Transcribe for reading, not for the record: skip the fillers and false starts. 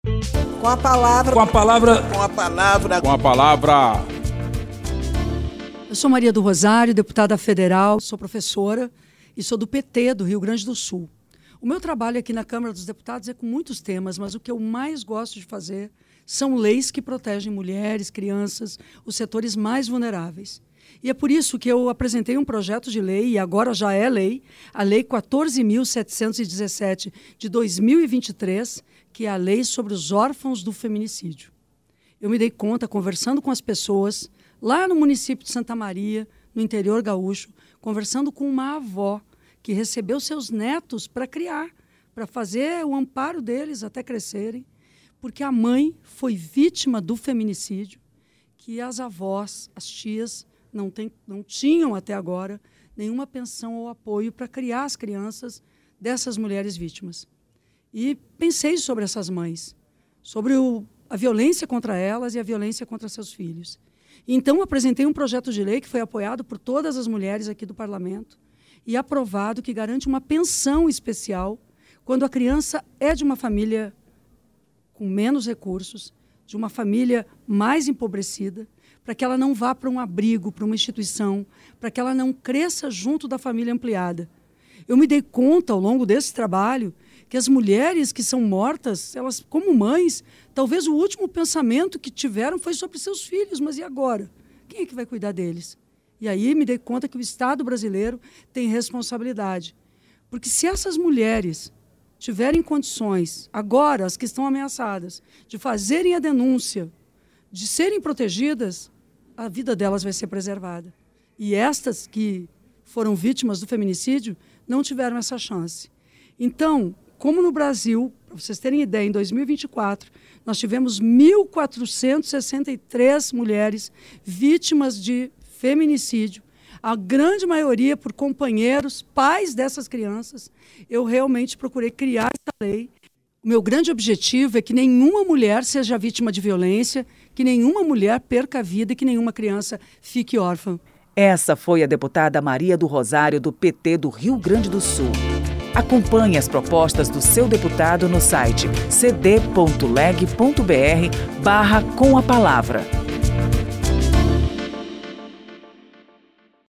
Com a palavra. Com a palavra. Com a palavra. Com a palavra. Eu sou Maria do Rosário, deputada federal, sou professora e sou do PT do Rio Grande do Sul. O meu trabalho aqui na Câmara dos Deputados é com muitos temas, mas o que eu mais gosto de fazer são leis que protegem mulheres, crianças, os setores mais vulneráveis. E é por isso que eu apresentei um projeto de lei, e agora já é lei, a Lei 14.717 de 2023, que é a lei sobre os órfãos do feminicídio. Eu me dei conta, conversando com as pessoas, lá no município de Santa Maria, no interior gaúcho, conversando com uma avó que recebeu seus netos para criar, para fazer o amparo deles até crescerem, porque a mãe foi vítima do feminicídio, que as avós, as tias, não tinham até agora nenhuma pensão ou apoio para criar as crianças dessas mulheres vítimas. E pensei sobre essas mães, sobre a violência contra elas e a violência contra seus filhos. Então, apresentei um projeto de lei que foi apoiado por todas as mulheres aqui do Parlamento e aprovado, que garante uma pensão especial quando a criança é de uma família com menos recursos, de uma família mais empobrecida, para que ela não vá para um abrigo, para uma instituição, para que ela não cresça junto da família ampliada. Eu me dei conta, ao longo desse trabalho, que as mulheres que são mortas, elas, como mães, talvez o último pensamento que tiveram foi sobre seus filhos, mas e agora? Quem é que vai cuidar deles? E aí me dei conta que o Estado brasileiro tem responsabilidade. Porque se essas mulheres tiverem condições, agora, as que estão ameaçadas, de fazerem a denúncia, de serem protegidas, a vida delas vai ser preservada. E estas que foram vítimas do feminicídio não tiveram essa chance. Então, como no Brasil, para vocês terem ideia, em 2024, nós tivemos 1.463 mulheres vítimas de feminicídio, a grande maioria por companheiros, pais dessas crianças. Eu realmente procurei criar essa lei. O meu grande objetivo é que nenhuma mulher seja vítima de violência, que nenhuma mulher perca a vida e que nenhuma criança fique órfã. Essa foi a deputada Maria do Rosário, do PT do Rio Grande do Sul. Acompanhe as propostas do seu deputado no site cd.leg.br/com-a-palavra.